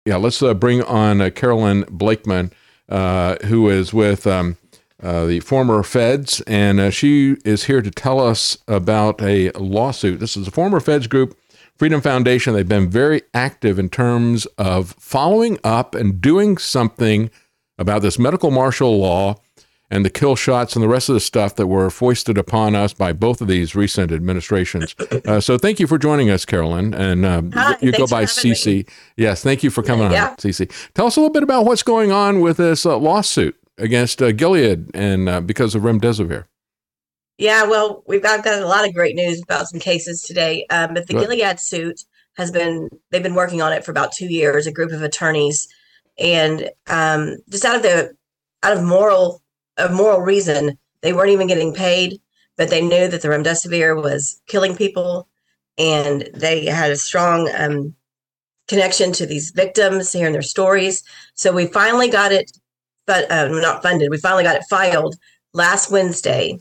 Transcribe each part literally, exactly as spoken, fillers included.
Yeah, let's uh, bring on uh, Carolyn Blakeman, uh, who is with um, uh, the former feds, and uh, she is here to tell us about a lawsuit. This is a former feds group, Freedom Foundation. They've been very active in terms of following up and doing something about this medical martial law and the kill shots and the rest of the stuff that were foisted upon us by both of these recent administrations. Uh, so thank you for joining us, Carolyn. And uh, Hi, you go thanks for by having me. Cece. Yes, thank you for coming on, Yeah, Cece. Tell us a little bit about what's going on with this uh, lawsuit against uh, Gilead and uh, because of remdesivir. yeah. Well, we've got, got a lot of great news about some cases today. Um, but the Good. Gilead suit has been, they've been working on it for about two years, a group of attorneys. And um, just out of the, out of moral, of moral reason, they weren't even getting paid, but they knew that the remdesivir was killing people. And they had a strong um, connection to these victims, hearing their stories. So we finally got it, but um, not funded. We finally got it filed last Wednesday.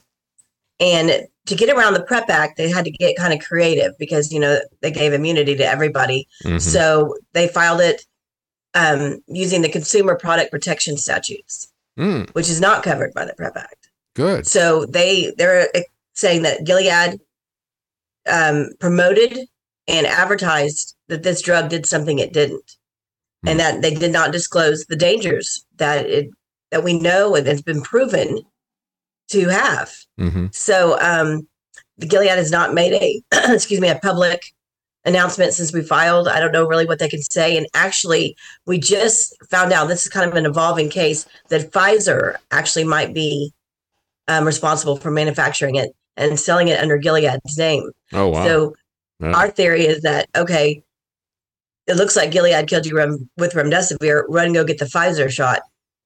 And to get around the PrEP Act, they had to get kind of creative because, you know, they gave immunity to everybody. Mm-hmm. So they filed it um, using the Consumer Product Protection Statutes, Mm, which is not covered by the PrEP Act. good. So they, they're saying that Gilead um, promoted and advertised that this drug did something it didn't, Mm. and that they did not disclose the dangers that it that we know and has been proven to have. Mm-hmm. So um, the Gilead has not made a excuse me a public announcement since we filed. I don't know really what they can say. And actually, we just found out, this is kind of an evolving case, that Pfizer actually might be um, responsible for manufacturing it and selling it under Gilead's name. Oh, wow. So Yeah. our theory is that, okay, it looks like Gilead killed you rem- with remdesivir. Run and go get the Pfizer shot.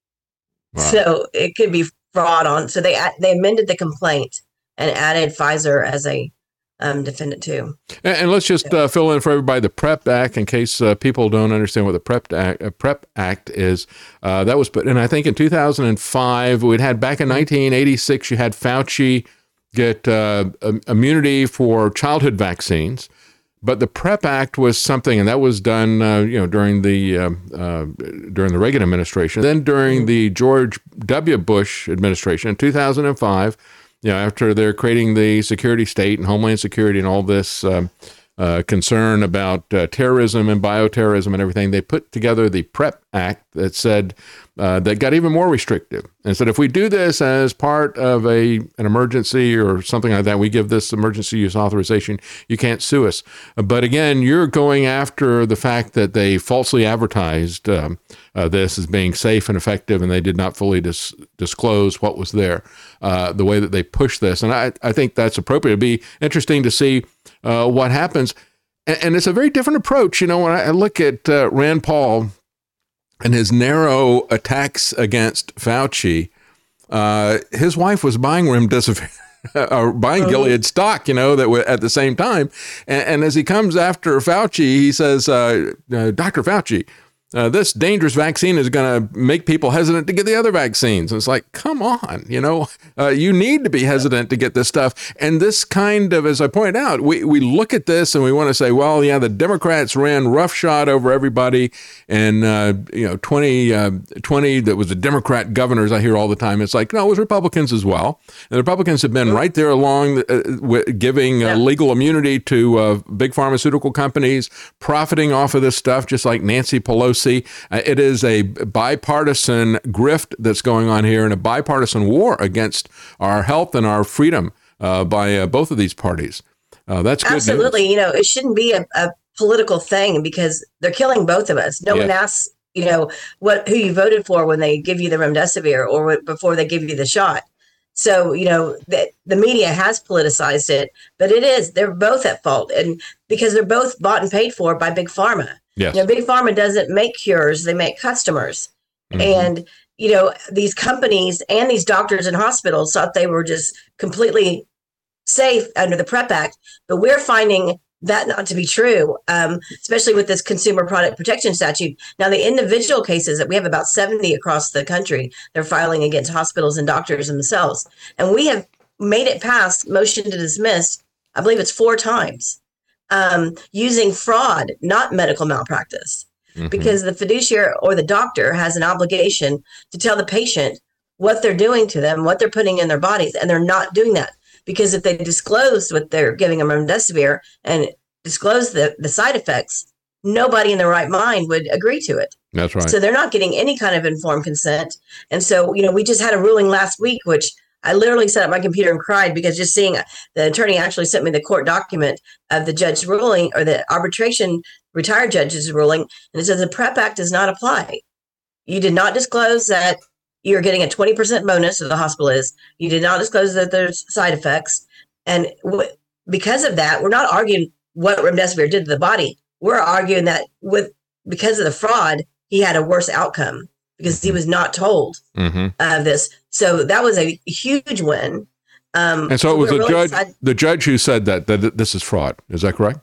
Wow. So it could be fraud on. So they they amended the complaint and added Pfizer as a um, defendant too. And, and let's just uh, fill in for everybody the PrEP Act in case uh, people don't understand what the PrEP Act, uh, PrEP Act is. Uh, that was put in, I think, in two thousand five. We'd had back in nineteen eighty-six, you had Fauci get uh, immunity for childhood vaccines. But the PrEP Act was something, and that was done, uh, you know, during the uh, uh, during the Reagan administration. Then during the George W. Bush administration in two thousand five, you know, after they're creating the security state and Homeland Security and all this um, uh, concern about uh, terrorism and bioterrorism and everything, they put together the PrEP Act that said uh, that got even more restrictive and said if we do this as part of a an emergency or something like that, we give this emergency use authorization, you can't sue us. But again, you're going after the fact that they falsely advertised um, uh, this as being safe and effective, and they did not fully dis- disclose what was there, uh, the way that they push this. And I, I think that's appropriate. It'd be interesting to see uh, what happens. And, and it's a very different approach. You know, when I look at uh, Rand Paul and his narrow attacks against Fauci, uh, his wife was buying remdesivir, or buying Gilead stock, you know, that w- at the same time. And, and as he comes after Fauci, he says, uh, uh, Doctor Fauci, uh, this dangerous vaccine is going to make people hesitant to get the other vaccines. And it's like, come on, you know, uh, you need to be hesitant to get this stuff. And this kind of, as I pointed out, we, we look at this and we want to say, well, yeah, the Democrats ran roughshod over everybody. And, uh, you know, twenty, uh, twenty, that was the Democrat governors I hear all the time. It's like, no, it was Republicans as well. And the Republicans have been right there along uh, w- giving uh, Yeah. legal immunity to uh, big pharmaceutical companies, profiting off of this stuff, just like Nancy Pelosi. Uh, it is a bipartisan grift that's going on here and a bipartisan war against our health and our freedom uh, by uh, both of these parties. Uh, that's good Absolutely. news. You know, it shouldn't be a, a political thing because they're killing both of us. No Yeah. one asks, you know, what who you voted for when they give you the remdesivir or what, before they give you the shot. So, you know, the, the media has politicized it, but it is, they're both at fault. And because they're both bought and paid for by Big Pharma. Yes. You know, Big Pharma doesn't make cures, they make customers. Mhm. And, you know, these companies and these doctors and hospitals thought they were just completely safe under the PrEP Act, but we're finding that not to be true, um, especially with this Consumer Product Protection Statute. Now, the individual cases that we have about seventy across the country, they're filing against hospitals and doctors themselves. And we have made it past motion to dismiss, I believe it's four times, um, using fraud, not medical malpractice. Mm-hmm. because the fiduciary or the doctor has an obligation to tell the patient what they're doing to them, what they're putting in their bodies, and they're not doing that. Because if they disclose what they're giving them remdesivir and disclose the, the side effects, nobody in their right mind would agree to it. That's right. So they're not getting any kind of informed consent. And so, you know, we just had a ruling last week, which I literally set up my computer and cried because just seeing the attorney actually sent me the court document of the judge's ruling or the arbitration retired judge's ruling. And it says the PrEP Act does not apply. You did not disclose that you're getting a twenty percent bonus, or the hospital is. You did not disclose that there's side effects. And w- because of that, we're not arguing what remdesivir did to the body. We're arguing that with because of the fraud, he had a worse outcome because he was not told mm-hmm. of this. So that was a huge win. Um, and so it was the really judge, excited. the judge who said that, that this is fraud. Is that correct?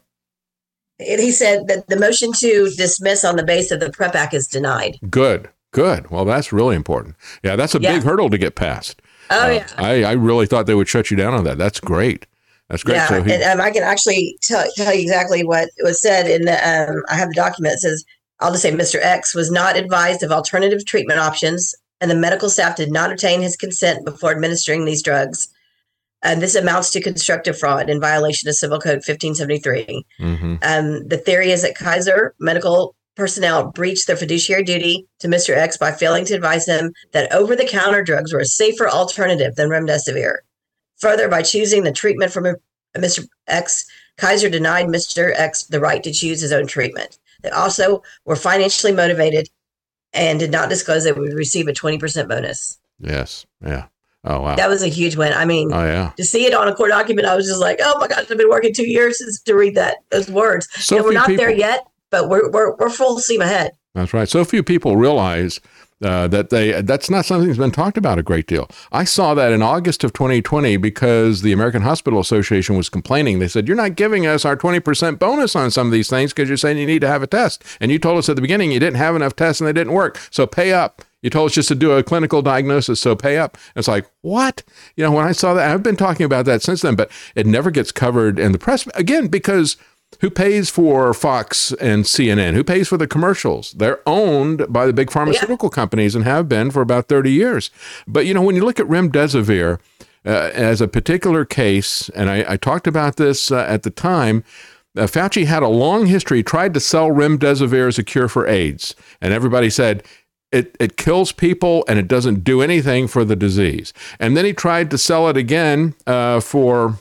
And he said that the motion to dismiss on the basis of the PrEP Act is denied. Good, good. Well, that's really important. Yeah, that's a Yeah. big hurdle to get past. Oh, uh, yeah. I, I really thought they would shut you down on that. That's great. That's great. Yeah, So he, and um, I can actually tell, tell you exactly what was said in the, um, I have the document. It says, I'll just say Mister X was not advised of alternative treatment options, and the medical staff did not obtain his consent before administering these drugs. And this amounts to constructive fraud in violation of Civil Code fifteen seventy-three. mm-hmm. Um, the theory is that Kaiser medical personnel breached their fiduciary duty to Mister X by failing to advise him that over-the-counter drugs were a safer alternative than remdesivir. Further, by choosing the treatment from Mister X, Kaiser denied Mister X the right to choose his own treatment. They also were financially motivated and did not disclose they would receive a twenty percent bonus. Yes. Yeah. Oh, wow. That was a huge win. I mean, oh, yeah. to see it on a court document, I was just like, oh my gosh, I've been working two years since to read that, those words. So you know, we're few not people, there yet, but we're, we're, we're full steam ahead. That's right. So few people realize uh, that they that's not something that's been talked about a great deal. I saw that in August of twenty twenty because the American Hospital Association was complaining. They said, you're not giving us our twenty percent bonus on some of these things because you're saying you need to have a test. And you told us at the beginning you didn't have enough tests and they didn't work. So pay up. You told us just to do a clinical diagnosis, so pay up. It's like, what? You know, when I saw that, I've been talking about that since then, but it never gets covered in the press. Again, because who pays for Fox and C N N? Who pays for the commercials? They're owned by the big pharmaceutical yeah. companies and have been for about thirty years. But, you know, when you look at remdesivir uh, as a particular case, and I, I talked about this uh, at the time, uh, Fauci had a long history, tried to sell remdesivir as a cure for AIDS. And everybody said, It it kills people and it doesn't do anything for the disease. And then he tried to sell it again uh, for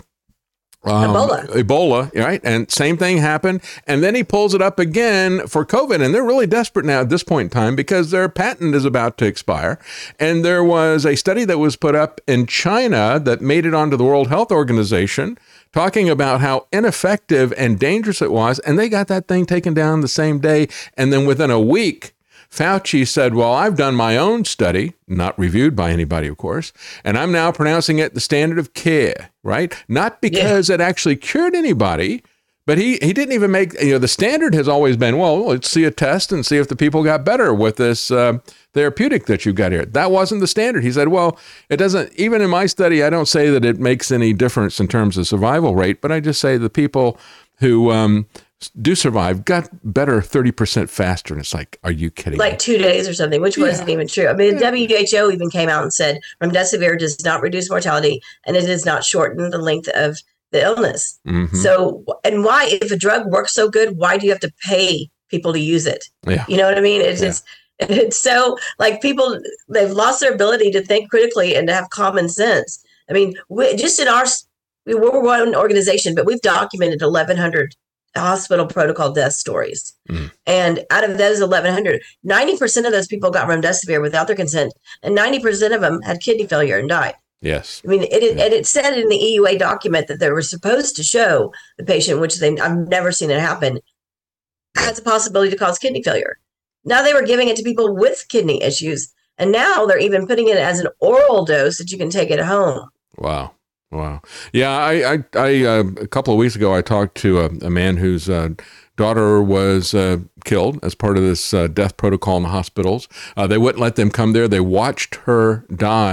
um, Ebola. Ebola, right? And same thing happened. And then he pulls it up again for COVID. And they're really desperate now at this point in time because their patent is about to expire. And there was a study that was put up in China that made it onto the World Health Organization talking about how ineffective and dangerous it was. And they got that thing taken down the same day. And then within a week, Fauci said, well, I've done my own study, not reviewed by anybody, of course, and I'm now pronouncing it the standard of care, right? Not because yeah. it actually cured anybody, but he, he didn't even make, you know, the standard has always been, well, let's see a test and see if the people got better with this uh, therapeutic that you've got here. That wasn't the standard. He said, well, it doesn't, even in my study, I don't say that it makes any difference in terms of survival rate, but I just say the people who um, do survive got better thirty percent faster. And it's like, are you kidding like me? two days or something, which Yeah. wasn't even true. I mean, the W H O even came out and said remdesivir does not reduce mortality and it does not shorten the length of the illness. Mhm. So, and why, if a drug works so good, why do you have to pay people to use it? Yeah. You know what I mean? It's Yeah. just, it's so like people, they've lost their ability to think critically and to have common sense. I mean, we, just in our, we we're one organization, but we've documented eleven hundred hospital protocol death stories. Mm. And out of those eleven hundred, ninety percent of those people got remdesivir without their consent, and ninety percent of them had kidney failure and died. Yes. I mean, it, it, and it said in the E U A document that they were supposed to show the patient, which they, I've never seen it happen, has a possibility to cause kidney failure. Now they were giving it to people with kidney issues, and now they're even putting it as an oral dose that you can take at home. Wow. Wow. Yeah. I, I, I uh, a couple of weeks ago, I talked to a, a man whose uh, daughter was uh, killed as part of this uh, death protocol in the hospitals. Uh, they wouldn't let them come there. They watched her die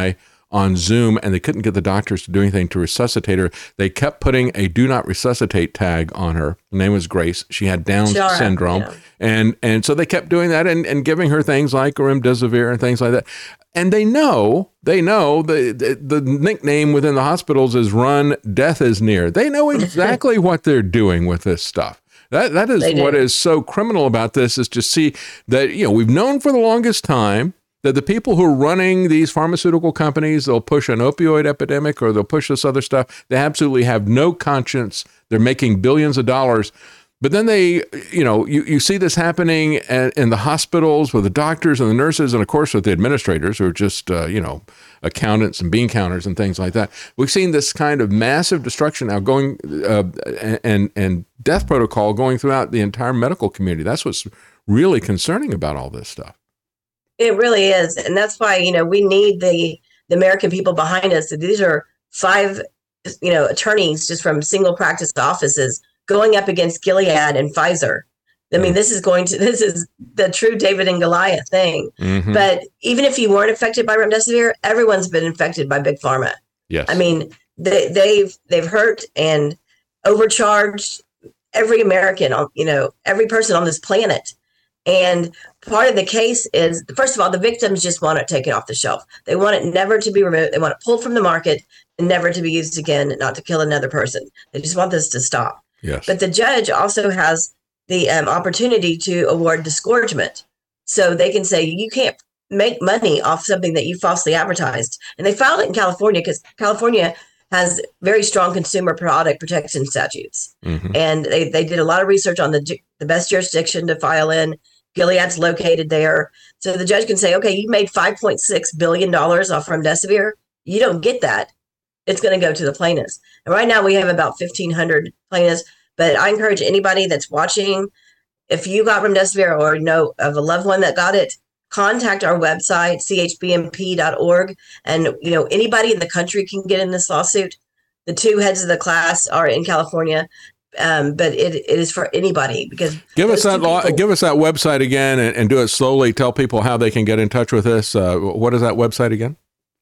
on Zoom, and they couldn't get the doctors to do anything to resuscitate her. They kept putting a "do not resuscitate" tag on her. Her name was Grace. She had Down Sure, syndrome, yeah. and and so they kept doing that and, and giving her things like remdesivir and things like that. And they know, they know the, the the nickname within the hospitals is "Run, Death is Near." They know exactly what they're doing with this stuff. That that is what is so criminal about this, is to see that, you know, we've known for the longest time that the people who are running these pharmaceutical companies, they'll push an opioid epidemic or they'll push this other stuff. They absolutely have no conscience. They're making billions of dollars. But then they, you know, you, you see this happening at, in the hospitals with the doctors and the nurses, and of course with the administrators, who are just, uh, you know, accountants and bean counters and things like that. We've seen this kind of massive destruction now going uh, and and death protocol going throughout the entire medical community. That's what's really concerning about all this stuff. It really is, and that's why, you know, we need the the American people behind us. These are five, you know, attorneys just from single practice offices going up against Gilead and Pfizer. I mean, this is going to, this is the true David and Goliath thing. Mm-hmm. But even if you weren't affected by remdesivir, everyone's been infected by Big Pharma. Yes. I mean, they, they've, they've hurt and overcharged every American, you know, every person on this planet. And part of the case is, first of all, the victims just want it taken off the shelf. They want it never to be removed. They want it pulled from the market and never to be used again, not to kill another person. They just want this to stop. Yes. But the judge also has the um, opportunity to award disgorgement. So they can say, you can't make money off something that you falsely advertised. And they filed it in California because California has very strong consumer product protection statutes. Mm-hmm. And they, they did a lot of research on the, the best jurisdiction to file in. Gilead's located there. So the judge can say, okay, you made five point six billion dollars off remdesivir. You don't get that. It's going to go to the plaintiffs. And right now we have about fifteen hundred plaintiffs, but I encourage anybody that's watching, if you got remdesivir or know of a loved one that got it, contact our website, c h b m p dot org. And, you know, anybody in the country can get in this lawsuit. The two heads of the class are in California. Um, but it, it is for anybody, because give us that law, give us that website again and, and do it slowly. Tell people how they can get in touch with us. Uh, what is that website again?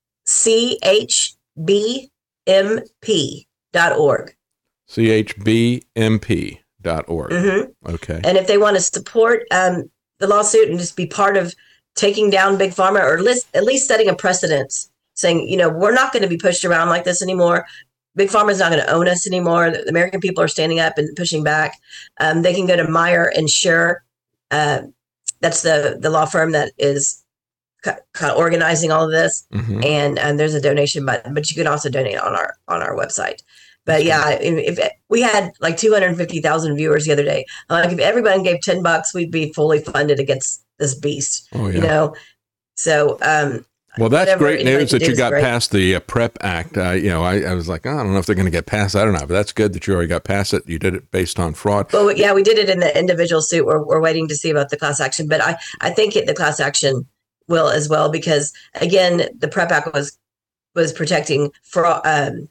c h b m p dot org. c h b m p dot org. Mm-hmm. Okay. And if they want to support um, the lawsuit and just be part of taking down Big Pharma, or list, at least setting a precedent, saying, you know, we're not going to be pushed around like this anymore. Big Pharma is not going to own us anymore. The American people are standing up and pushing back. Um, they can go to Meyer and Scher. Uh, that's the the law firm that is kind of organizing all of this. Mm-hmm. And and there's a donation button, but you can also donate on our on our website. But that's yeah, if, if we had like two hundred fifty thousand viewers the other day, like if everyone gave ten bucks, we'd be fully funded against this beast. Oh, yeah. You know, so. Um, Well, that's Whatever great news that you got great. past the uh, PrEP Act. Uh, you know, I, I was like, oh, I don't know if they're going to get past. I don't know, but that's good that you already got past it. You did it based on fraud. Well, yeah, we did it in the individual suit. We're, we're waiting to see about the class action, but I, I think it, the class action will as well, because again, the PrEP Act was was protecting fraud, um,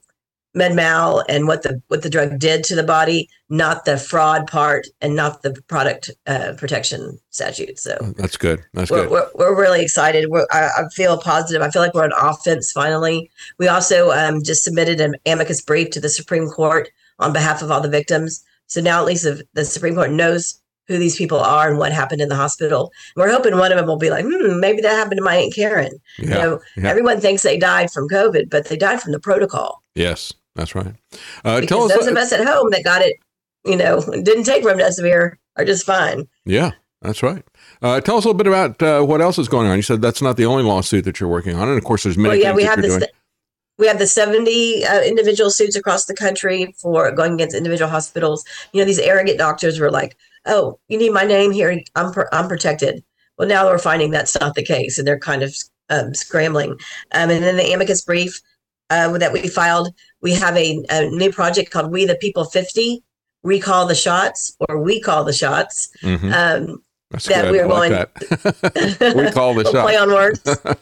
MedMal and what the what the drug did to the body, not the fraud part and not the product uh, protection statute. So that's good. That's we're, good. We're, we're really excited. We're, I, I feel positive. I feel like we're on offense finally. We also um, just submitted an amicus brief to the Supreme Court on behalf of all the victims. So now at least the, the Supreme Court knows who these people are and what happened in the hospital. We're hoping one of them will be like, hmm, maybe that happened to my Aunt Karen. Yeah, you know, yeah. Everyone thinks they died from COVID, but they died from the protocol. Yes. That's right. Uh, because tell us those what, of us at home that got it, you know, didn't take remdesivir are just fine. Yeah, that's right. Uh, tell us a little bit about uh, what else is going on. You said that's not the only lawsuit that you're working on, and of course, there's many. Well, yeah, things we that have you're the doing. we have the seventy uh, individual suits across the country for going against individual hospitals. You know, these arrogant doctors were like, "Oh, you need my name here. I'm pr- I'm protected." Well, now we're finding that's not the case, and they're kind of um, scrambling. Um, and then the amicus brief uh, that we filed. We have a, a new project called We the People fifty, Recall the Shots, or We Call the Shots. Mm-hmm. Um, That's that good. we're I going. Like that. We call the we'll shots. Play on words.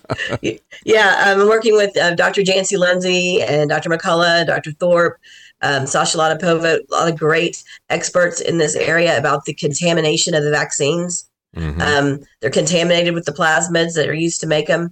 Yeah, I'm working with uh, Doctor Jancy Lindsay and Doctor McCullough, Doctor Thorpe, um, Sasha Latipova, a lot of great experts in this area about the contamination of the vaccines. Mm-hmm. Um, they're contaminated with the plasmids that are used to make them.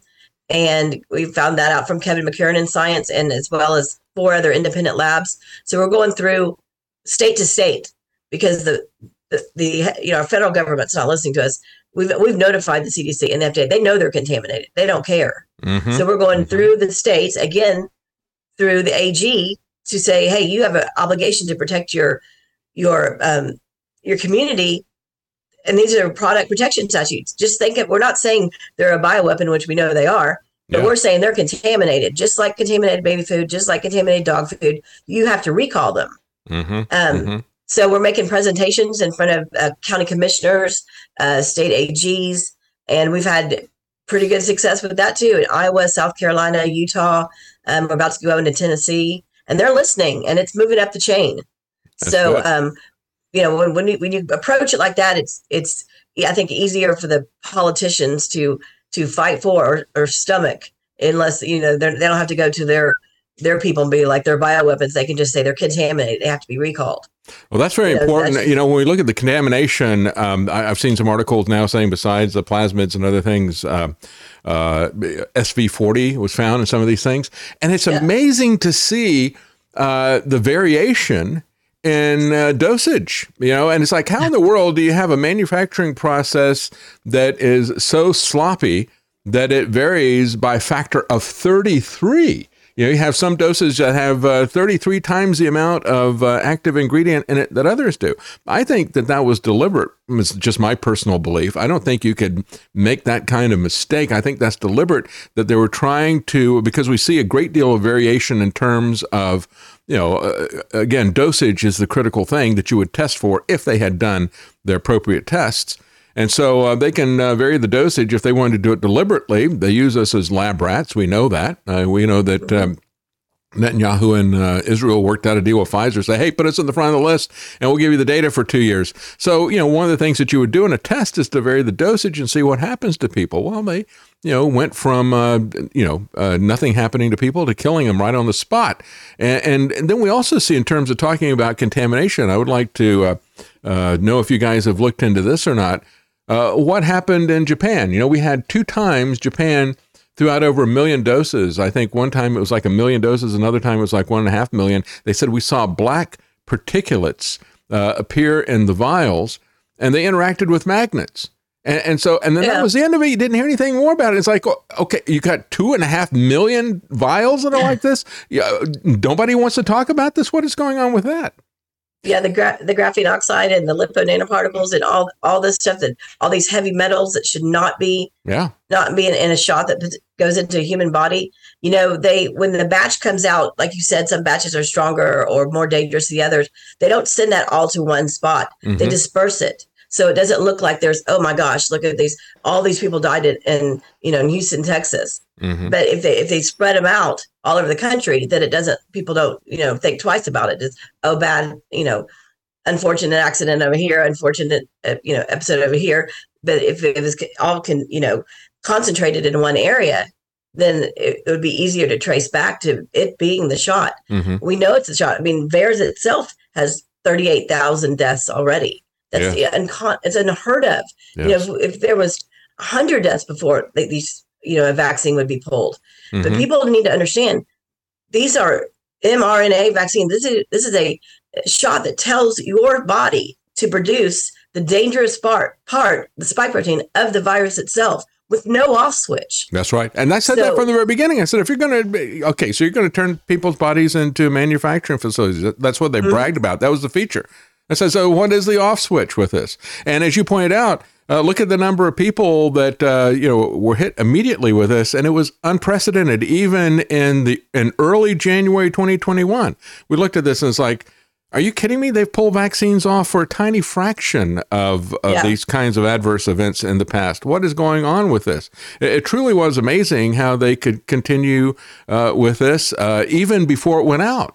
And we found that out from Kevin McCurran in Science, and as well as four other independent labs. So we're going through state to state because the, the, the you know, our federal government's not listening to us. We've, we've notified the C D C and the F D A. They know they're contaminated. They don't care. Mm-hmm. So we're going mm-hmm. through the states, again, through the A G to say, hey, you have an obligation to protect your, your, um, your community. And these are product protection statutes. Just think of, we're not saying they're a bioweapon, which we know they are, but yeah. we're saying they're contaminated, just like contaminated baby food, just like contaminated dog food. You have to recall them. Mm-hmm. Um, mm-hmm. So we're making presentations in front of uh, county commissioners, uh, state A Gs, and we've had pretty good success with that too. In Iowa, South Carolina, Utah, um, we're about to go into Tennessee, and they're listening, and it's moving up the chain. That's so, good. um, you know, when when you, when you approach it like that, it's it's I think easier for the politicians to to fight for or, or stomach, unless you know they don't have to go to their their people and be like they're bioweapons. They can just say they're contaminated. They have to be recalled. Well, that's very you know, important. That's, you know, when we look at the contamination, um, I, I've seen some articles now saying besides the plasmids and other things, uh, uh, S V forty was found in some of these things, and it's yeah. amazing to see uh, the variation in uh, dosage, you know, and it's like, how in the world do you have a manufacturing process that is so sloppy that it varies by a factor of thirty-three? You know, you have some doses that have uh, thirty-three times the amount of uh, active ingredient in it that others do. I think that that was deliberate. It's just my personal belief. I don't think you could make that kind of mistake. I think that's deliberate, that they were trying to, because we see a great deal of variation in terms of, you know, uh, again, dosage is the critical thing that you would test for if they had done their appropriate tests. And so uh, they can uh, vary the dosage if they wanted to do it deliberately. They use us as lab rats. We know that. Uh, we know that um, Netanyahu and uh, Israel worked out a deal with Pfizer, say, hey, put us in the front of the list and we'll give you the data for two years. So, you know, one of the things that you would do in a test is to vary the dosage and see what happens to people. Well, they, you know, went from, uh, you know, uh, nothing happening to people to killing them right on the spot. And, and, and then we also see, in terms of talking about contamination, I would like to uh, uh, know if you guys have looked into this or not. Uh, what happened in Japan? You know, we had two times Japan threw out over a million doses. I think one time it was like a million doses. Another time it was like one and a half million. They said we saw black particulates uh, appear in the vials, and they interacted with magnets. And, and so, and then yeah. that was the end of it. You didn't hear anything more about it. It's like, okay, you got two and a half million vials that are like this. Yeah, nobody wants to talk about this. What is going on with that? Yeah, the gra- the graphene oxide and the lipo nanoparticles and all all this stuff, that all these heavy metals that should not be yeah not be in, in a shot that goes into a human body. You know, they when the batch comes out, like you said, some batches are stronger or more dangerous than the others. They don't send that all to one spot. Mm-hmm. They disperse it. So it doesn't look like there's, oh my gosh, look at these, all these people died in, in you know, in Houston, Texas. Mm-hmm. But if they if they spread them out all over the country, then it doesn't, people don't, you know, think twice about it. It's, oh, bad, you know, unfortunate accident over here, unfortunate, uh, you know, episode over here. But if it was all can, you know, concentrated in one area, then it, it would be easier to trace back to it being the shot. Mm-hmm. We know it's a shot. I mean, VAERS itself has thirty-eight thousand deaths already. That's yeah. uncon- it's unheard of. Yes. You know, if, if there was one hundred deaths before these, you know, a vaccine would be pulled. Mm-hmm. But people need to understand these are mRNA vaccines. This is this is a shot that tells your body to produce the dangerous part, part the spike protein of the virus itself, with no off switch. That's right. And I said so, that from the very beginning. I said, if you're going to, okay, so you're going to turn people's bodies into manufacturing facilities. That's what they mm-hmm. bragged about. That was the feature. I said, so what is the off switch with this? And as you pointed out, uh, look at the number of people that, uh, you know, were hit immediately with this. And it was unprecedented, even in the in early January twenty twenty-one. We looked at this and it's like, are you kidding me? They've pulled vaccines off for a tiny fraction of, of yeah. these kinds of adverse events in the past. What is going on with this? It, it truly was amazing how they could continue uh, with this uh, even before it went out.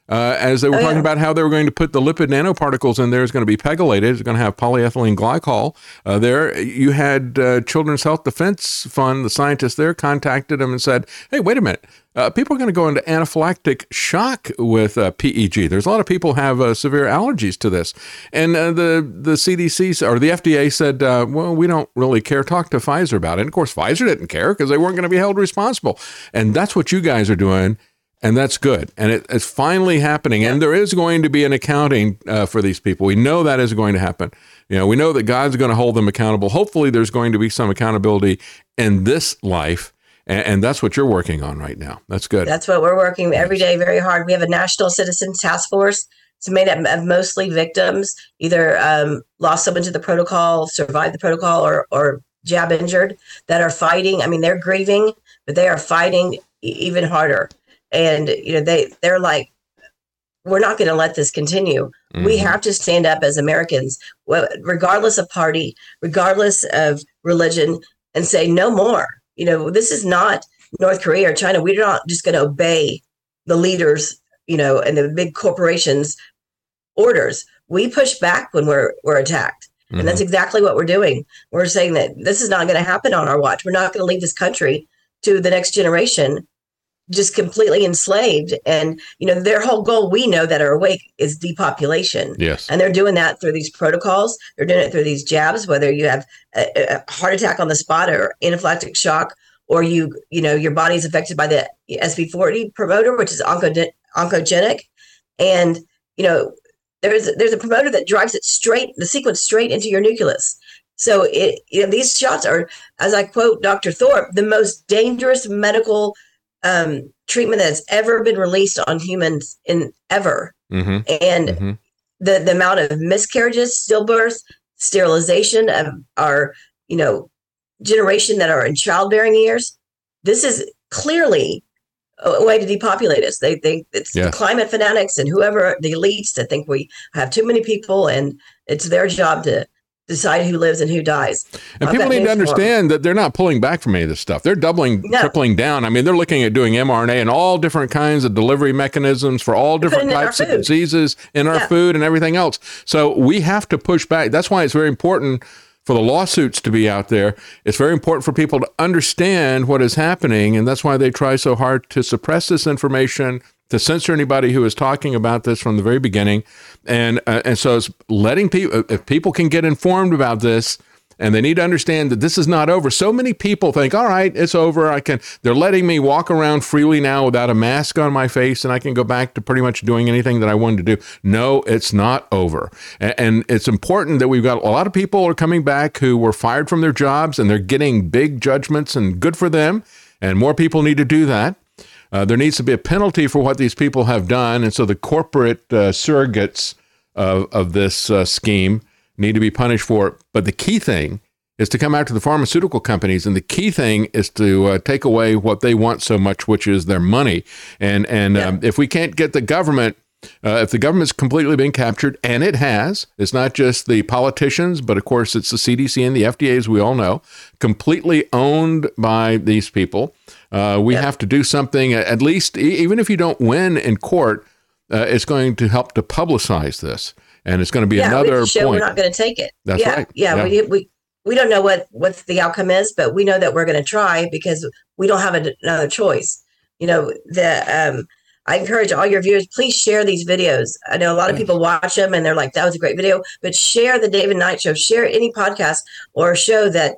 Uh, as they were Oh, talking yeah. about how they were going to put the lipid nanoparticles in there, is going to be pegylated. It's going to have polyethylene glycol uh, there. You had uh, Children's Health Defense Fund, the scientists there contacted them and said, hey, wait a minute. Uh, people are going to go into anaphylactic shock with uh, P E G. There's a lot of people have uh, severe allergies to this. And uh, the, the C D C or the F D A said, uh, well, we don't really care. Talk to Pfizer about it. And of course, Pfizer didn't care because they weren't going to be held responsible. And that's what you guys are doing. And that's good. And it, it's finally happening. And there is going to be an accounting uh, for these people. We know that is going to happen. You know, we know that God's going to hold them accountable. Hopefully there's going to be some accountability in this life. And, and that's what you're working on right now. That's good. That's what we're working every day very hard. We have a National Citizens Task Force. It's made up of mostly victims, either um, lost someone to the protocol, survived the protocol, or, or jab injured, that are fighting. I mean, they're grieving, but they are fighting e- even harder. And, you know, they, they're like, we're not going to let this continue. Mm-hmm. We have to stand up as Americans, regardless of party, regardless of religion, and say no more. You know, this is not North Korea or China. We're not just going to obey the leaders, you know, and the big corporations' orders. We push back when we're we're attacked. Mm-hmm. And that's exactly what we're doing. We're saying that this is not going to happen on our watch. We're not going to leave this country to the next generation just completely enslaved. And, you know, their whole goal, we know that are awake, is depopulation. Yes. And they're doing that through these protocols. They're doing it through these jabs, whether you have a, a heart attack on the spot or anaphylactic shock, or you, you know, your body's affected by the S P forty promoter, which is onco- oncogenic. And, you know, there's, there's a promoter that drives it straight, the sequence straight into your nucleus. So it, you know, these shots are, as I quote Doctor Thorpe, the most dangerous medical um, treatment that's ever been released on humans in ever. Mm-hmm. And mm-hmm. the, the amount of miscarriages, stillbirths, sterilization of our, you know, generation that are in childbearing years, this is clearly a way to depopulate us. They think it's yeah. the climate fanatics and whoever, the elites, that think we have too many people and it's their job to decide who lives and who dies. And people need to understand that they're not pulling back from any of this stuff. They're doubling, no. tripling down. I mean, they're looking at doing mRNA and all different kinds of delivery mechanisms for all different types of diseases in our yeah. food and everything else. So we have to push back. That's why it's very important for the lawsuits to be out there. It's very important for people to understand what is happening. And that's why they try so hard to suppress this information, to censor anybody who is talking about this from the very beginning. And uh, and so it's letting people, if people can get informed about this, and they need to understand that this is not over. So many people think, all right, it's over. I can, they're letting me walk around freely now without a mask on my face, and I can go back to pretty much doing anything that I wanted to do. No, it's not over. And, and it's important that we've got a lot of people are coming back who were fired from their jobs, and they're getting big judgments, and good for them. And more people need to do that. Uh, there needs to be a penalty for what these people have done. And so the corporate uh, surrogates of, of this uh, scheme need to be punished for it. But the key thing is to come after the pharmaceutical companies. And the key thing is to uh, take away what they want so much, which is their money. And, and yeah. um, if we can't get the government, uh, if the government's completely been captured, and it has, it's not just the politicians, but of course it's the C D C and the F D A, as we all know, completely owned by these people. Uh, we yeah. have to do something, at least, even if you don't win in court, uh, it's going to help to publicize this. And it's going to be yeah, another we show point. We're not going to take it. That's yeah, right. Yeah, yeah. We, we we don't know what, what the outcome is, but we know that we're going to try because we don't have a, another choice. You know, the um, I encourage all your viewers, please share these videos. I know a lot of people watch them and they're like, that was a great video, but share the David Knight Show, share any podcast or show that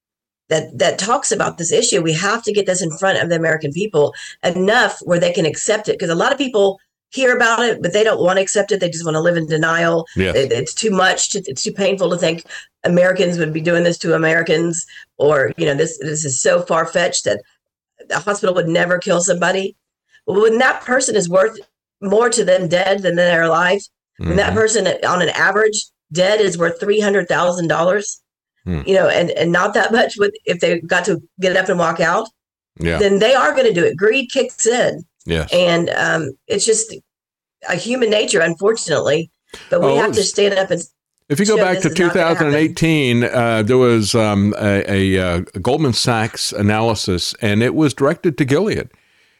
that that talks about this issue. We have to get this in front of the American people enough where they can accept it, because a lot of people hear about it, but they don't want to accept it. They just want to live in denial. Yes. It, it's too much. To, it's too painful to think Americans would be doing this to Americans, or, you know, this, this is so far-fetched that the hospital would never kill somebody. Well, when that person is worth more to them dead than they're alive, mm-hmm. when that person on an average dead is worth three hundred thousand dollars, mm. you know, and, and not that much with, if they got to get up and walk out, yeah. then they are going to do it. Greed kicks in. Yes. And um, it's just a human nature, unfortunately, but we oh, have to stand up and if you go back to two thousand eighteen, uh, there was um, a, a, a Goldman Sachs analysis, and it was directed to Gilead.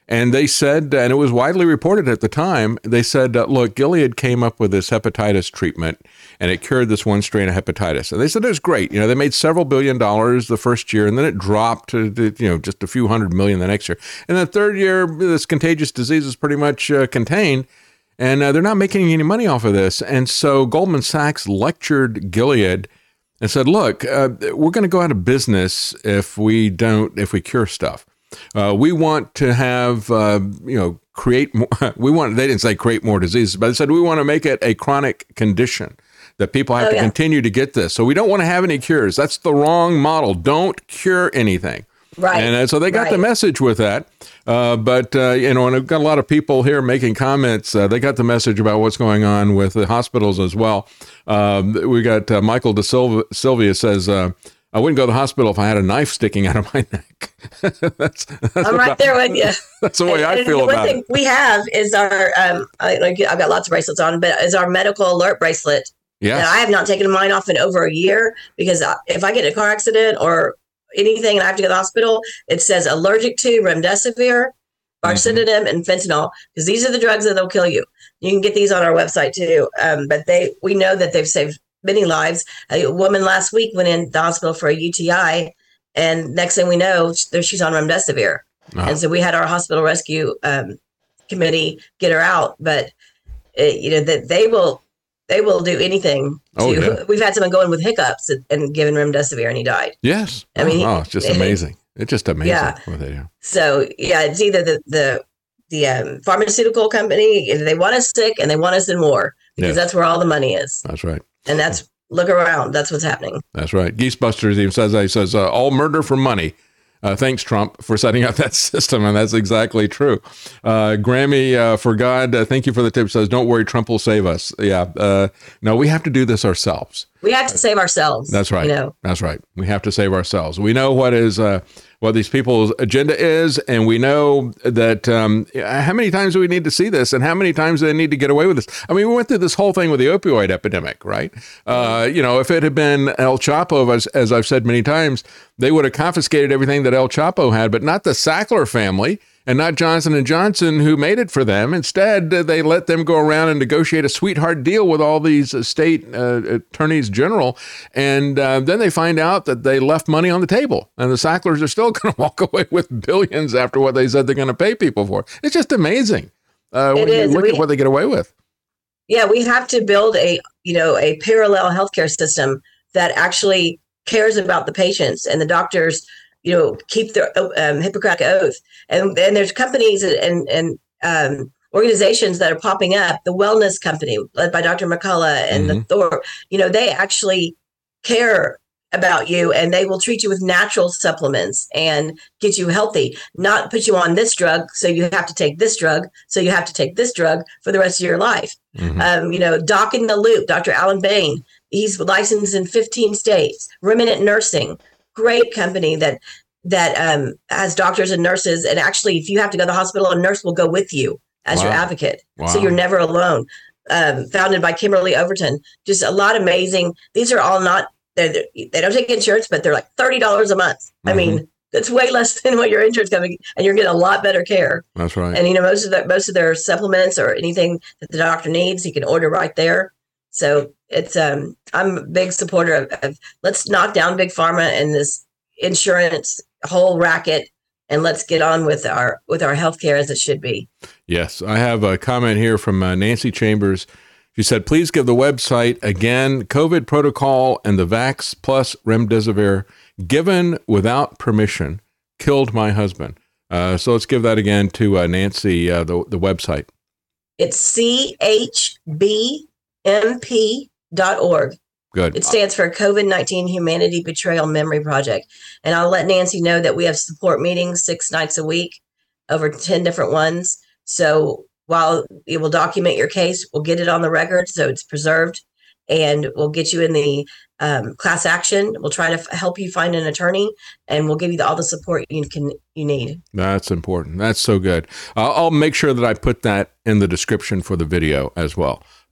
And they said, and it was widely reported at the time, they said, uh, look, Gilead came up with this hepatitis treatment and it cured this one strain of hepatitis. And they said it was great. You know, they made several billion dollars the first year and then it dropped to, you know, just a few hundred million the next year. And the third year, this contagious disease is pretty much uh, contained and uh, they're not making any money off of this. And so Goldman Sachs lectured Gilead and said, look, uh, we're going to go out of business if we don't, if we cure stuff. Uh, we want to have, uh, you know, create more, we want, they didn't say create more diseases, but they said we want to make it a chronic condition that people have oh, to yeah. continue to get this. So we don't want to have any cures. That's the wrong model. Don't cure anything. Right. And uh, so they got right. the message with that. Uh, but, uh, you know, and I've got a lot of people here making comments. Uh, they got the message about what's going on with the hospitals as well. Um, we got uh, Michael De Silva, Sylvia says, uh, I wouldn't go to the hospital if I had a knife sticking out of my neck. that's, that's I'm right about, there with you. That's the way and, I and feel the one about thing it. We have is our, um, I, I've got lots of bracelets on, but is our medical alert bracelet. Yes. That I have not taken mine off in over a year because if I get in a car accident or anything and I have to go to the hospital, it says allergic to remdesivir, baricitinib, mm-hmm. and fentanyl, because these are the drugs that will kill you. You can get these on our website too. Um, but they, we know that they've saved many lives. A woman last week went in the hospital for a U T I, and next thing we know, she's on remdesivir. Oh. And so we had our hospital rescue um, committee get her out. But it, you know that they will, they will do anything. To, oh, yeah. We've had someone go in with hiccups and, and given remdesivir, and he died. Yes. I mean, oh, it's just it, amazing. It's just amazing. Yeah. What they do. So yeah, it's either the the the um, pharmaceutical company, if they want us sick and they want us in war, because yes. that's where all the money is. That's right. And that's, look around. That's what's happening. That's right. Geesebusters even says that. He says, uh, all murder for money. Uh, thanks, Trump, for setting up that system. And that's exactly true. Uh, Grammy, uh, for God, uh, thank you for the tip. Says, don't worry, Trump will save us. Yeah. Uh, no, we have to do this ourselves. We have to save ourselves. That's right. You know? That's right. We have to save ourselves. We know what is uh, what these people's agenda is, and we know that um, how many times do we need to see this, and how many times do they need to get away with this? I mean, we went through this whole thing with the opioid epidemic, right? Uh, you know, if it had been El Chapo, as, as I've said many times, they would have confiscated everything that El Chapo had, but not the Sackler family. And not Johnson and Johnson, who made it for them. Instead, they let them go around and negotiate a sweetheart deal with all these state uh, attorneys general. And uh, then they find out that they left money on the table. And the Sacklers are still going to walk away with billions after what they said they're going to pay people for. It's just amazing uh, when you look we, at what they get away with. Yeah, we have to build a, you know, a parallel healthcare system that actually cares about the patients and the doctors, you know, keep their um, Hippocratic oath. And and there's companies and and um, organizations that are popping up. The Wellness Company, led by Doctor McCullough and mm-hmm. the Thor, you know, they actually care about you and they will treat you with natural supplements and get you healthy, not put you on this drug. So you have to take this drug. So you have to take this drug for the rest of your life. Mm-hmm. Um, you know, Doc in the Loop, Doctor Alan Bain, he's licensed in fifteen states. Remnant Nursing, great company that that um, has doctors and nurses. And actually, if you have to go to the hospital, a nurse will go with you as wow. your advocate. Wow. So you're never alone. Um, founded by Kimberly Overton. Just a lot of amazing. These are all not, they're, they're, they don't take insurance, but they're like thirty dollars a month. Mm-hmm. I mean, that's way less than what your insurance company, and you're getting a lot better care. That's right. And, you know, most of the, most of their supplements or anything that the doctor needs, you can order right there. So it's, um, I'm a big supporter of, of let's knock down Big Pharma and this insurance whole racket, and let's get on with our with our healthcare as it should be. Yes, I have a comment here from uh, Nancy Chambers. She said, please give the website again, COVID protocol and the Vax plus remdesivir given without permission killed my husband. Uh, so let's give that again to uh, Nancy, uh, the, the website. It's C H B M P dot org. Good. It stands for COVID nineteen Humanity Betrayal Memory Project. And I'll let Nancy know that we have support meetings six nights a week, over ten different ones. So while it will document your case, we'll get it on the record so it's preserved, and we'll get you in the um, class action. We'll try to f- help you find an attorney, and we'll give you the, all the support you can you need. That's important. That's so good. Uh, I'll make sure that I put that in the description for the video as well.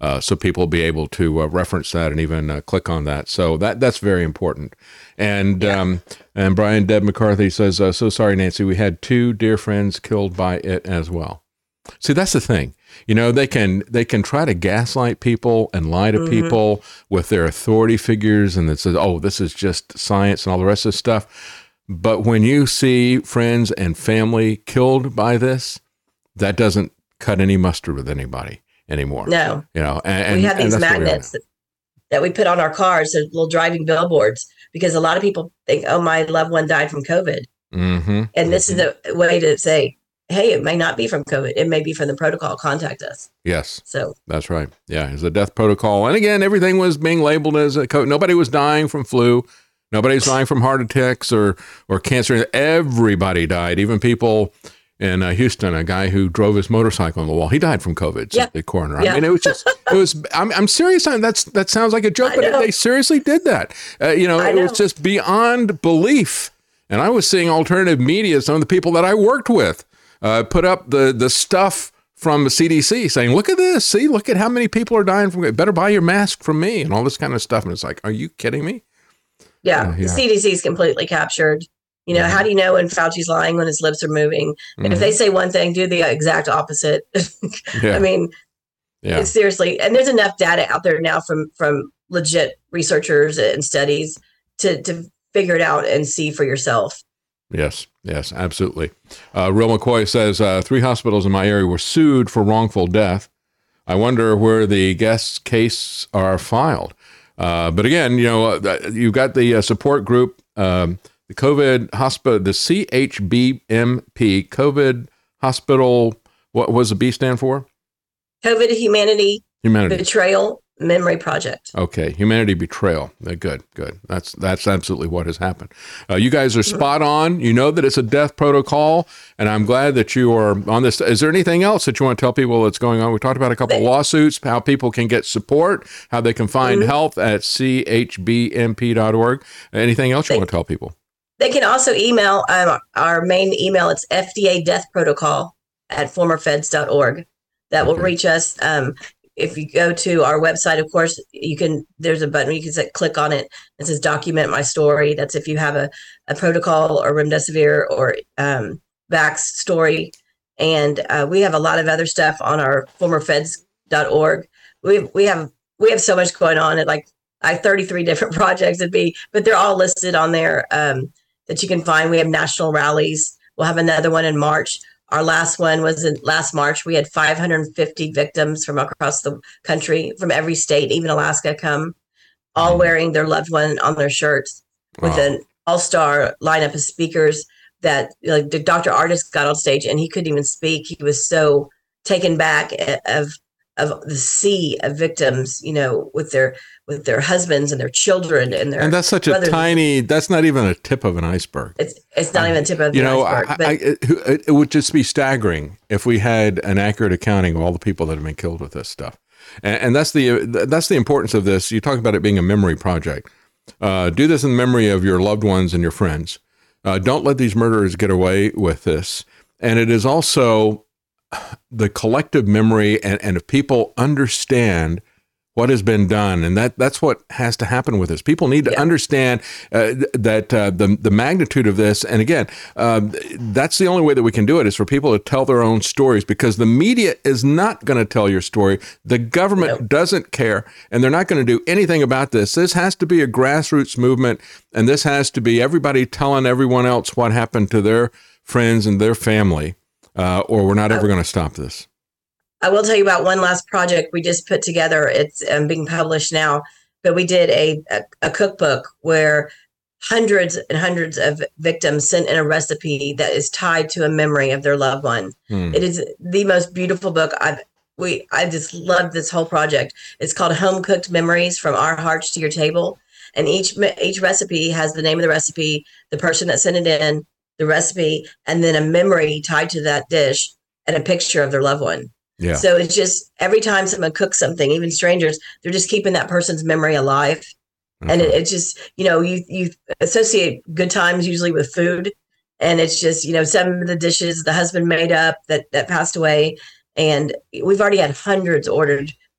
Uh, so people will be able to uh, reference that and even uh, click on that. So that that's very important. And Yeah. um, and Brian Deb McCarthy says, uh, so sorry, Nancy, we had two dear friends killed by it as well. See, that's the thing. You know, they can they can try to gaslight people and lie to Mhm. people with their authority figures, and it says, oh, this is just science and all the rest of this stuff. But when you see friends and family killed by this, that doesn't cut any mustard with anybody anymore. No. You know, and, We and have these and that's what we have magnets that, that we put on our cars, so little driving billboards, because a lot of people think, oh, my loved one died from COVID. now. Mm-hmm. And this is a way to say, hey, it may not be from COVID. It may be from the protocol. Contact us. Yes, So that's right. Yeah, it's a death protocol. And again, everything was being labeled as a COVID. Nobody was dying from flu. Nobody was dying from heart attacks or or cancer. Everybody died, even people in uh, Houston, a guy who drove his motorcycle on the wall. He died from COVID, said Yeah. the coroner. Yeah. I mean, it was just, it was, I'm, I'm serious. I mean, that's, that sounds like a joke, I but know. they seriously did that. Uh, you know, I it was know. just beyond belief. And I was seeing alternative media, some of the people that I worked with uh, put up the, the stuff from the C D C saying, look at this. See, look at how many people are dying from it. Better buy your mask from me and all this kind of stuff. And it's like, are you kidding me? yeah, Uh, yeah. the C D C is completely captured. You know, Mhm. how do you know when Fauci's lying when his lips are moving? Mhm. If they say one thing, do the exact opposite. Yeah. I mean, Yeah. it's seriously, and there's enough data out there now from from legit researchers and studies to to figure it out and see for yourself. Yes, yes, absolutely. Uh, Real McCoy says uh, three hospitals in my area were sued for wrongful death. I wonder where the guest case are filed. Uh, but again, you know, uh, you've got the uh, support group, um, the COVID hospital, the C H B M P, COVID hospital. What was the B stand for? COVID, humanity, Humanity. betrayal, memory project. Okay, humanity betrayal. Uh, Good, good. That's that's absolutely what has happened. Uh, you guys are spot on. You know that it's a death protocol, and I'm glad that you are on this. Is there anything else that you want to tell people that's going on? We talked about a couple of lawsuits, how people can get support, how they can find Mhm. help at c h b m p dot org. Anything else you They- want to tell people? They can also email um, our main email. It's F D A Death Protocol at former feds dot org. That will Okay. reach us. Um, if you go to our website, of course, you can. There's a button you can say, click on it. It says "Document My Story." That's if you have a, a protocol or remdesivir or um, Vax story. And uh, we have a lot of other stuff on our former feds dot org. We we have we have so much going on. At like I have thirty-three different projects it'd be, but they're all listed on there um, that you can find. We have national rallies. We'll have another one in March. Our last one was in last March. We had five hundred fifty victims from across the country, from every state, even Alaska, come, all Mhm. wearing their loved one on their shirts with Wow. an all-star lineup of speakers. That like Doctor Artist got on stage and he couldn't even speak. He was so taken back of of the sea of victims, you know, with their with their husbands and their children and their And that's such a brothers. tiny. That's not even a tip of an iceberg. It's it's not even the tip of the You know, iceberg. I, but I, it, it would just be staggering if we had an accurate accounting of all the people that have been killed with this stuff. And, and that's the that's the importance of this. You talk about it being a memory project. Uh, do this in memory of your loved ones and your friends. Uh, don't let these murderers get away with this. And it is also the collective memory, and, and if people understand what has been done, and that that's what has to happen with this. People need to Yeah. understand uh, th- that uh, the the magnitude of this. And again, uh, that's the only way that we can do it is for people to tell their own stories, because the media is not going to tell your story. The government No. doesn't care, and they're not going to do anything about this. This has to be a grassroots movement, and this has to be everybody telling everyone else what happened to their friends and their family, uh, or we're not ever going to stop this. I will tell you about one last project we just put together. It's um, being published now, but we did a, a, a cookbook where hundreds and hundreds of victims sent in a recipe that is tied to a memory of their loved one. Hmm. It is the most beautiful book. I've we I just love this whole project. It's called Home Cooked Memories from Our Hearts to Your Table, and each each recipe has the name of the recipe, the person that sent it in, the recipe, and then a memory tied to that dish and a picture of their loved one. Yeah. So it's just every time someone cooks something, even strangers, they're just keeping that person's memory alive. And it, it's just, you know, you you associate good times usually with food. And it's just, you know, some of the dishes the husband made up that that passed away. And we've already had hundreds ordered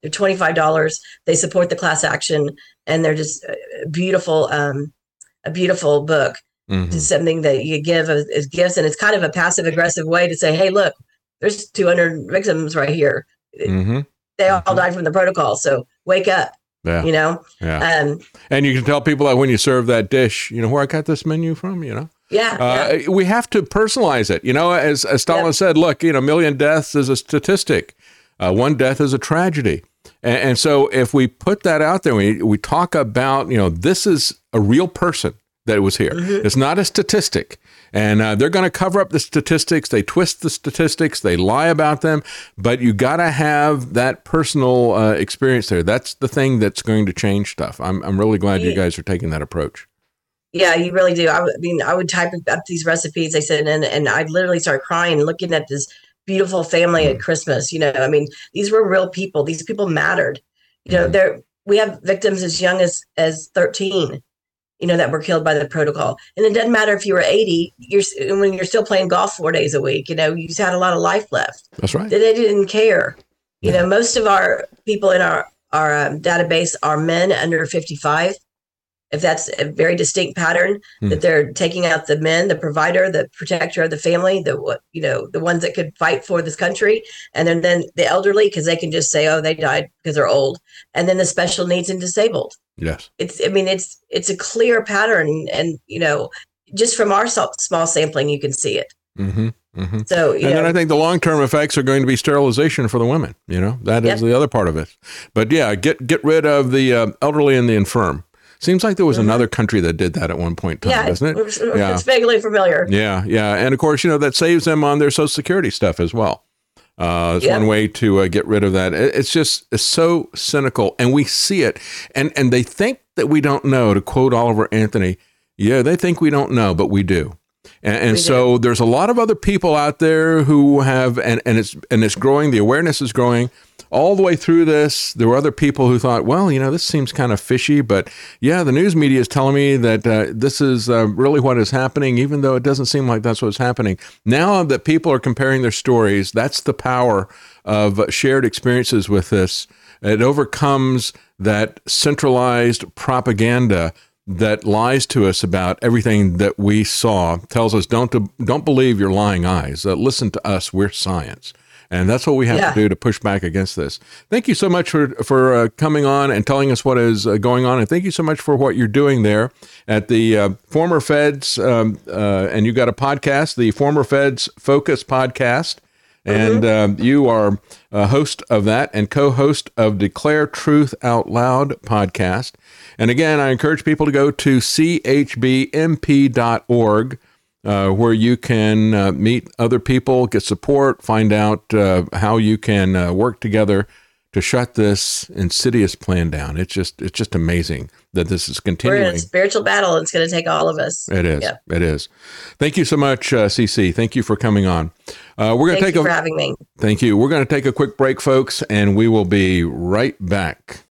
They're twenty-five dollars. They support the class action, and they're just a beautiful, um, a beautiful book. Mm-hmm. It's something that you give as, as gifts, and it's kind of a passive aggressive way to say, "Hey, look, there's two hundred victims right here. Mm-hmm. They all mm-hmm. died from the protocol. So wake up." Yeah. You know? Yeah. Um, and you can tell people that when you serve that dish, you know, where I got this menu from, you know? Yeah, uh, yeah. We have to personalize it. You know, as, as Stalin yep. said, look, you know, a million deaths is a statistic. Uh, one death is a tragedy. And, and so if we put that out there, we, we talk about, you know, this is a real person that was here. Mm-hmm. It's not a statistic. And uh, they're going to cover up the statistics. They twist the statistics. They lie about them. But you got to have that personal uh, experience there. That's the thing that's going to change stuff. I'm I'm really glad yeah. you guys are taking that approach. Yeah, you really do. I, w- I mean, I would type up these recipes. I said, and and I'd literally start crying looking at this beautiful family mm. at Christmas. You know, I mean, these were real people. These people mattered. You know, mm. they're we have victims as young as as thirteen. You know, that were killed by the protocol. And it doesn't matter if you were eighty, you're when you're still playing golf four days a week, you know, you just had a lot of life left. That's right. They, they didn't care. You yeah. know, most of our people in our, our um, database are men under fifty-five. If that's a very distinct pattern, hmm. that they're taking out the men, the provider, the protector of the family, the, you know, the ones that could fight for this country. And then, then the elderly, because they can just say, oh, they died because they're old. And then the special needs and disabled. Yes. It's, I mean, it's, it's a clear pattern, and, you know, just from our small sampling, you can see it. Mm-hmm. Mm-hmm. So, you and know, then I think the long-term effects are going to be sterilization for the women. You know, that yep. is the other part of it. But yeah, get, get rid of the uh, elderly and the infirm. Seems like there was mm-hmm. another country that did that at one point in time, yeah, doesn't it? It's, yeah, it's vaguely familiar. Yeah, yeah. And of course, you know, that saves them on their Social Security stuff as well. Uh, it's yep. one way to uh, get rid of that. It's just it's so cynical, and we see it. And and they think that we don't know, to quote Oliver Anthony. Yeah, they think we don't know, but we do. And, and so there's a lot of other people out there who have, and, and it's and it's growing. The awareness is growing all the way through this. There were other people who thought, well, you know, this seems kind of fishy, but yeah, the news media is telling me that uh, this is uh, really what is happening, even though it doesn't seem like that's what's happening. Now that people are comparing their stories, that's the power of shared experiences with this. It overcomes that centralized propaganda that lies to us about everything that we saw, tells us don't don't believe your lying eyes. Uh, listen to us. We're science. And that's what we have yeah. to do to push back against this. Thank you so much for, for uh, coming on and telling us what is uh, going on. And thank you so much for what you're doing there at the uh, Former Feds. Um, uh, and you got a podcast, the Former Feds Focus podcast. And mm-hmm. uh, you are a host of that and co-host of Declare Truth Out Loud podcast. And again, I encourage people to go to c h b m p dot org. Uh, where you can uh, meet other people, get support, find out uh, how you can uh, work together to shut this insidious plan down. It's just it's just amazing that this is continuing. We're in a spiritual battle. It's going to take all of us. It is. Yep. It is. Thank you so much, uh, C C. Thank you for coming on. Uh, we're going to take you a, for having me. Thank you. We're going to take a quick break, folks, and we will be right back.